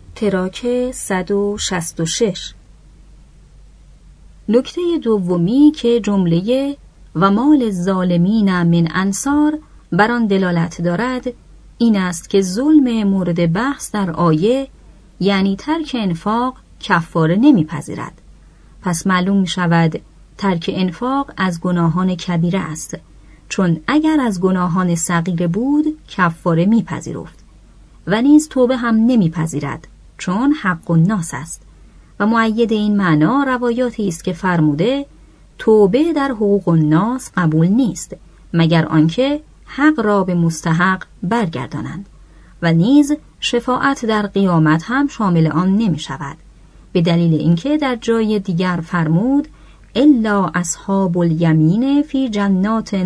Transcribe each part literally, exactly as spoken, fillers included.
تراک صد و شصت و شش. نکته دومی که جمله و مال الظالمین من انصار بر آن دلالت دارد این است که ظلم مورد بحث در آیه یعنی ترک انفاق کفاره نمیپذیرد. پس معلوم می شود ترک انفاق از گناهان کبیره است، چون اگر از گناهان صغیره بود کفاره میپذیرفت. و نیز توبه هم نمیپذیرد چون حق الناس است. و مؤید این معنا روایاتی است که فرموده توبه در حقوق الناس قبول نیست مگر آنکه حق را به مستحق برگردانند. و نیز شفاعت در قیامت هم شامل آن نمی شود، به دلیل اینکه در جای دیگر فرمود الا اصحاب الیمین فی جنات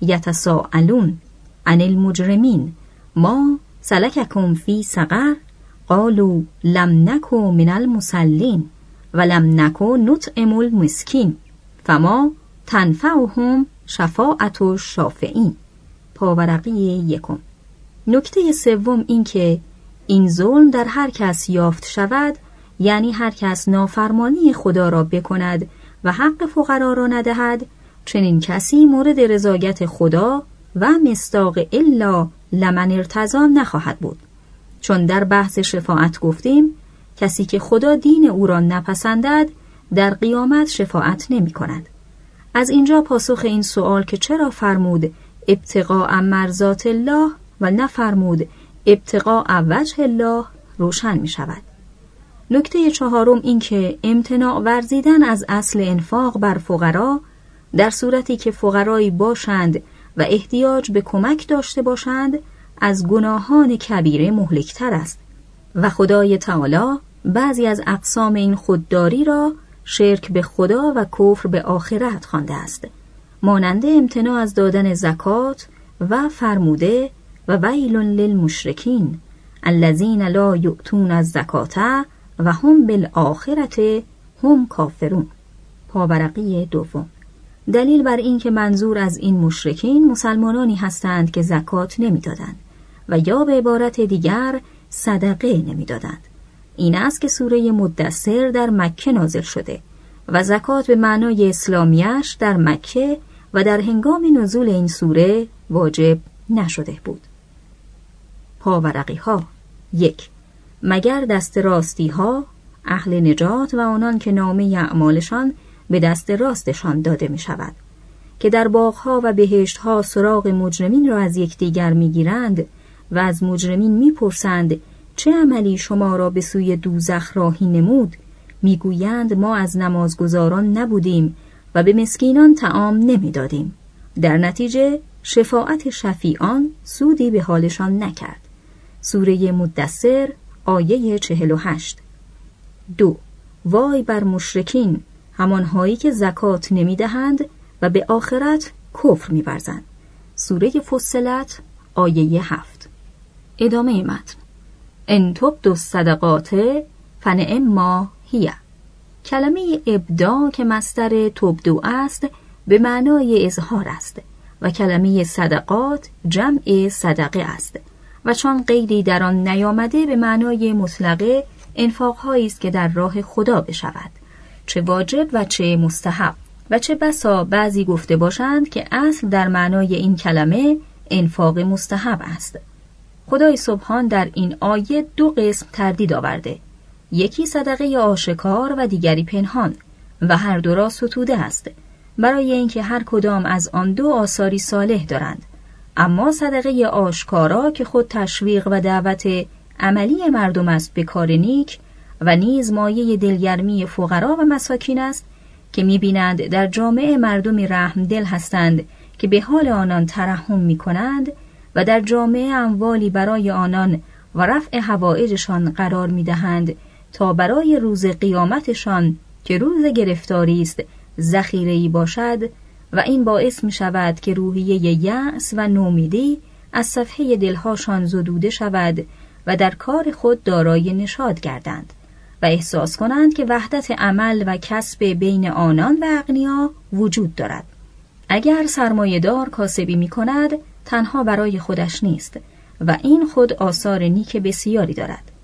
یتساءلون عن المجرمین ما سلککم فی سقر قالوا لم نکو من المصلین و لم نکو نطعم المسکین فما تنفعهم شفاعت الشافعین. پاورقی یکم. نکته سوم این که این ظلم در هر کس یافت شود، یعنی هر کس نافرمانی خدا را بکند و حق فقرا را ندهد، چنین کسی مورد رضایت خدا و مصداق الا لمن ارتضی نخواهد بود. چون در بحث شفاعت گفتیم کسی که خدا دین او را نپسندد در قیامت شفاعت نمی کند. از اینجا پاسخ این سوال که چرا فرمود ابتغاء مرضات الله و نفرمود ابتغاء وجه الله روشن می شود. نکته چهارم این که امتناع ورزیدن از اصل انفاق بر فقرا در صورتی که فقرایی باشند و احتیاج به کمک داشته باشند از گناهان کبیره مهلکتر است و خدای تعالی بعضی از اقسام این خودداری را شرک به خدا و کفر به آخرت خوانده است، مانند امتناع از دادن زکات و فرموده و ویل للمشرکین الذین لا یؤتون الزکاة و هم بالآخرة هم کافرون. پاورقی دوم. دلیل بر این که منظور از این مشرکین مسلمانانی هستند که زکات نمیدادند و یا به عبارت دیگر صدقه نمیدادند. این است که سوره مدثر در مکه نازل شده و زکات به معنای اسلامیش در مکه و در هنگام نزول این سوره واجب نشده بود. پاورقی ها. یک. مگر دست راستی ها اهل نجات و آنان که نامه اعمالشان به دست راستشان داده می شود که در باغها و بهشتها سراغ مجرمین را از یکدیگر می گیرند و از مجرمین می پرسند چه عملی شما را به سوی دوزخ راهی نمود؟ می گویند ما از نمازگزاران نبودیم و به مسکینان طعام نمی دادیم. در نتیجه شفاعت شفیعان سودی به حالشان نکرد. سوره مدثر آیه چهل و هشت. دو. وای بر مشرکین، همانهایی که زکات نمی دهند و به آخرت کفر می ورزند. سوره فصلت آیه هفت. ادامه متن. ان تبدوا الصدقات فنعما هی. کلمه ابدا که مصدر تبدو است به معنای اظهار است و کلمه صدقات جمع صدقه است و چون قیدی در آن نیامده به معنای مطلقه انفاق‌هایی است که در راه خدا بشود، چه واجب و چه مستحب. و چه بسا بعضی گفته باشند که اصل در معنای این کلمه انفاق مستحب است. خدای سبحان در این آیه دو قسم تردید آورده، یکی صدقه آشکار و دیگری پنهان و هر دو را ستوده است، برای اینکه هر کدام از آن دو آثاری صالح دارند. اما صدقه آشکارا که خود تشویق و دعوت عملی مردم است به کار نیک و نیز مایه دلگرمی فقرا و مساکین است که می‌بینند در جامعه مردمی رحم دل هستند که به حال آنان ترحم می‌کنند و در جامعه اموالی برای آنان و رفع حوائجشان قرار می‌دهند تا برای روز قیامتشان که روز گرفتاری است ذخیره‌ای باشد و این باعث می‌شود که روحیه یأس و نومیدی از صفحه دلهاشان زدوده شود و در کار خود دارای نشاط گردند و احساس کنند که وحدت عمل و کسب بین آنان و اغنیا وجود دارد. اگر سرمایه‌دار کاسبی می‌کند تنها برای خودش نیست و این خود آثار نیک بسیاری دارد.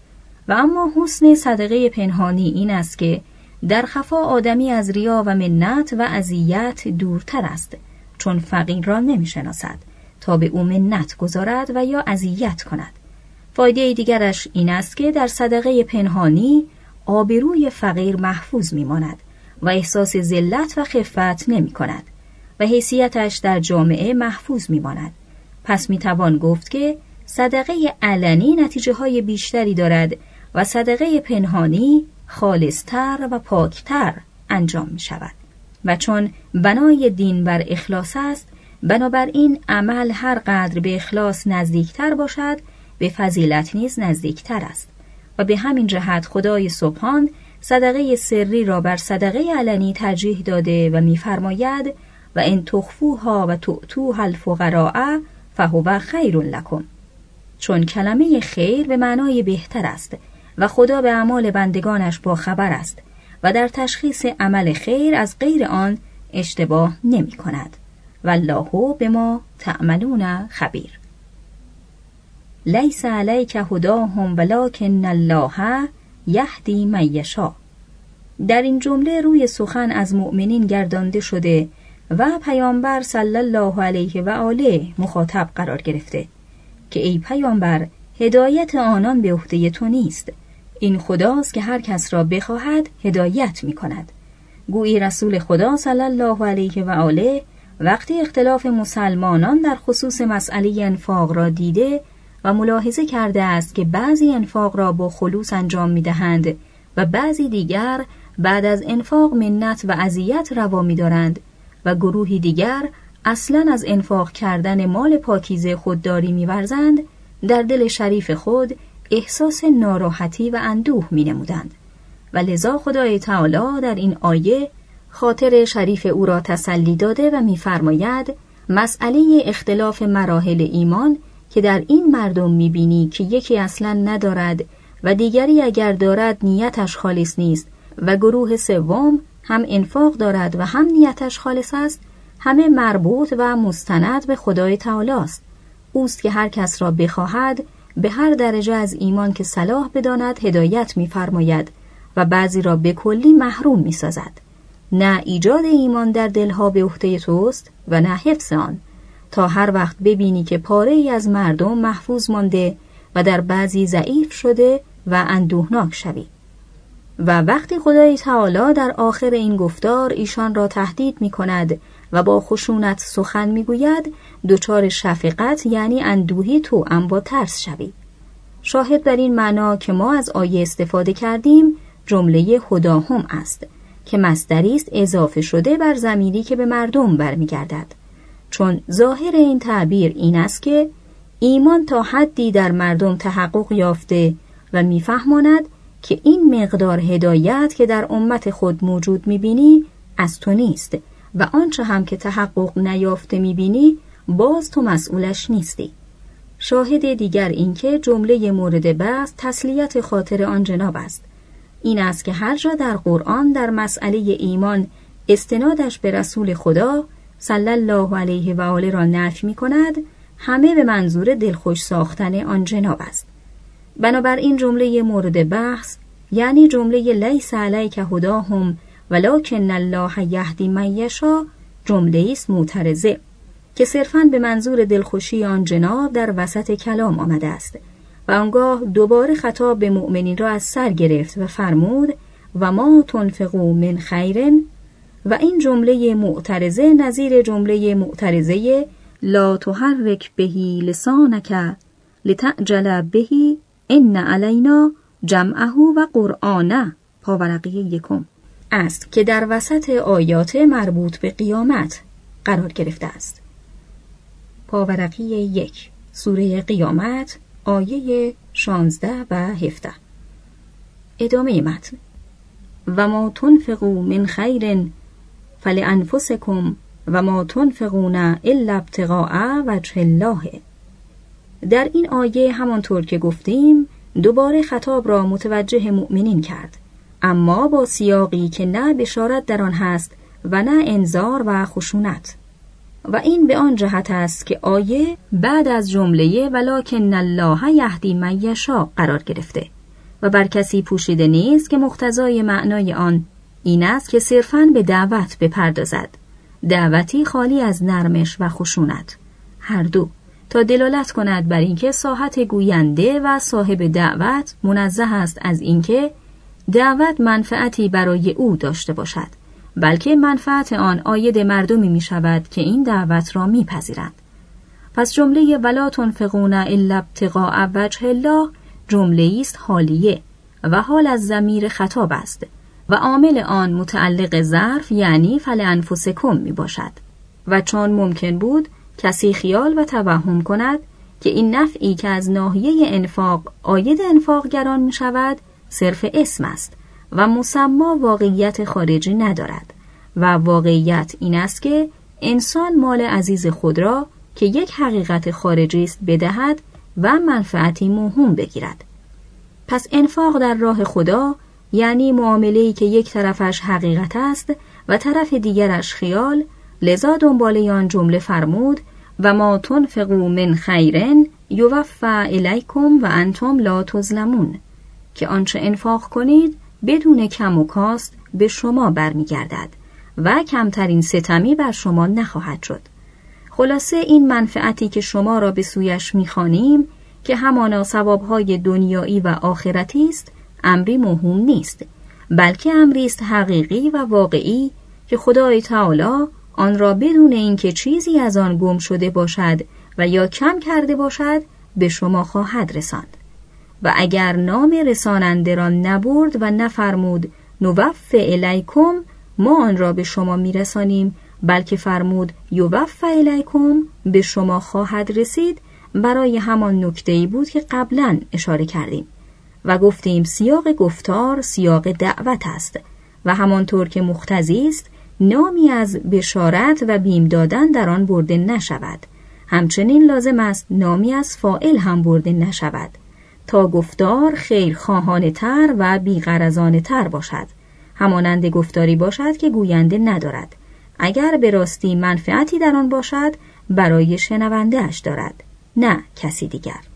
و اما حسن صدقه پنهانی این است که در خفا آدمی از ریا و منت و اذیت دورتر است، چون فقیر را نمی‌شناسد تا به او منت گذارد و یا اذیت کند. فایده دیگرش این است که در صدقه پنهانی آبروی فقیر محفوظ می‌ماند و احساس ذلت و خفت نمی‌کند و حیثیتش در جامعه محفوظ می‌ماند. پس می‌توان گفت که صدقه علنی نتیجه‌های بیشتری دارد و صدقه پنهانی خالص‌تر و پاکتر انجام می‌شود. و چون بنای دین بر اخلاص است، بنابراین عمل هر قدر به اخلاص نزدیکتر باشد، به فضیلت نیز نزدیکتر است. و به همین جهت خدای سبحان صدقه سری را بر صدقه علنی ترجیح داده و می‌فرماید و ان تخفوها و تؤتوها الفقراء فهو خیر لکم، چون کلمه خیر به معنای بهتر است و خدا به اعمال بندگانش با خبر است و در تشخیص عمل خیر از غیر آن اشتباه نمی کند. والله بما تعملون خبیر. لیس علیک هداهم ولکن الله یهدی من یشاء. در این جمله روی سخن از مؤمنین گردانده شده و پیامبر صلی الله علیه و آله مخاطب قرار گرفته که ای پیامبر، هدایت آنان به عهده تو نیست، این خداست که هر کس را بخواهد هدایت می کند. گویی رسول خدا صلی الله علیه و آله وقتی اختلاف مسلمانان در خصوص مسئله انفاق را دیده و ملاحظه کرده است که بعضی انفاق را با خلوص انجام می دهند و بعضی دیگر بعد از انفاق منت و اذیت روا می دارند و گروهی دیگر اصلاً از انفاق کردن مال پاکیزه خودداری می ورزند، در دل شریف خود احساس ناراحتی و اندوه می نمودند. و لذا خدای تعالی در این آیه خاطر شریف او را تسلی داده و می فرماید مسئله اختلاف مراحل ایمان که در این مردم می بینی که یکی اصلاً ندارد و دیگری اگر دارد نیتش خالص نیست و گروه سوم هم انفاق دارد و هم نیتش خالص است، همه مربوط و مستند به خدای تعالی است. اوست که هر کس را بخواهد به هر درجه از ایمان که صلاح بداند هدایت می فرماید و بعضی را به کلی محروم می سازد. نه ایجاد ایمان در دلها به عهده توست و نه حفظ آن، تا هر وقت ببینی که پاره ای از مردم محفوظ مانده و در بعضی ضعیف شده و اندوهناک شوی. و وقتی خدای تعالی در آخر این گفتار ایشان را تهدید می کند و با خشونت سخن می گوید، دچار شفقت یعنی اندوهی توأم با ترس شوی. شاهد بر این معنا که ما از آیه استفاده کردیم جمله هداهم است که مصدری است اضافه شده بر ضمیری که به مردم برمیگردد، چون ظاهر این تعبیر این است که ایمان تا حدی در مردم تحقق یافته و میفهماند که این مقدار هدایت که در امت خود موجود میبینی از تو نیست و آنچه هم که تحقق نیافته میبینی باز تو مسئولش نیستی. شاهد دیگر این که جمله مورد بحث تسلیت خاطر آن جناب است. این است که هر جا در قرآن در مسئله ایمان استنادش به رسول خدا صلی الله علیه و آله را نفی می کند، همه به منظور دلخوش ساختن آن جناب است. بنابراین جمله مورد بحث یعنی جمله لیس علیک هداهم ولکن الله یهدی من یشاء جمله است معترضه که صرفاً به منظور دلخوشی آن جناب در وسط کلام آمده است و آنگاه دوباره خطاب به مؤمنین را از سر گرفت و فرمود و ما تنفقوا من خیر، و این جمله معترضه نظیر جمله معترضه لا تحرک بهی لسانک لتعجل بهی ان علینا جمعه و قرآنه پاورقی یکم است که در وسط آیات مربوط به قیامت قرار گرفته است. پاورقی یک سوره قیامت آیه شانزده و هفده. ادامه متن و ما تنفقوا من خیر فلانفسکم و ما تنفقون الا ابتغاء وجه الله. در این آیه همانطور که گفتیم دوباره خطاب را متوجه مؤمنین کرد، اما با سیاقی که نه بشارت در آن هست و نه انذار و خشونت. و این به آن جهت است که آیه بعد از جمله ولکن الله یهدی من یشاء قرار گرفته و بر کسی پوشیده نیست که مقتضای معنای آن این است که صرفاً به دعوت بپردازد، دعوتی خالی از نرمش و خشونت، هر دو، تا دلالت کند بر اینکه ساحت گوینده و صاحب دعوت منزه است از اینکه دعوت منفعتی برای او داشته باشد، بلکه منفعت آن عاید مردمی می شود که این دعوت را می پذیرند. پس جمله ولا تنفقون الا ابتغاء وجه الله جمله است حالیه و حال از ضمیر خطاب است و عامل آن متعلق ظرف یعنی فلانفسکم می باشد. و چون ممکن بود کسی خیال و توهم کند که این نفعی که از ناحیه انفاق عاید انفاقگران می شود صرف اسم است و مسما واقعیت خارجی ندارد و واقعیت این است که انسان مال عزیز خود را که یک حقیقت خارجی است بدهد و منفعتی موهوم بگیرد. پس انفاق در راه خدا یعنی معامله‌ای که یک طرفش حقیقت است و طرف دیگرش خیال، لذا دنباله آن جمله فرمود و ما تنفقوا من خیر یوفی الیکم و انتم لا تظلمون، که آنچه انفاق کنید بدون کم و کاست به شما برمیگردد و کمترین ستمی بر شما نخواهد شد. خلاصه این منفعتی که شما را به سویش می‌خوانیم که همانا ثواب‌های دنیایی و آخرتی است، امری موهوم نیست، بلکه امری است حقیقی و واقعی که خدای تعالی آن را بدون اینکه چیزی از آن گم شده باشد و یا کم کرده باشد به شما خواهد رساند. و اگر نام رساننده را نبرد و نفرمود نوفی الیکم ما آن را به شما میرسانیم، بلکه فرمود یوفی الیکم به شما خواهد رسید، برای همان نکته‌ای بود که قبلا اشاره کردیم و گفتیم سیاق گفتار سیاق دعوت است و همانطور که مقتضی است نامی از بشارت و بیم دادن در آن برده نشود، همچنین لازم است نامی از فاعل هم برده نشود تا گفتار خیرخواهانه تر و بیغرضانه تر باشد، همانند گفتاری باشد که گوینده ندارد، اگر به راستی منفعتی در آن باشد برای شنونده اش دارد، نه کسی دیگر.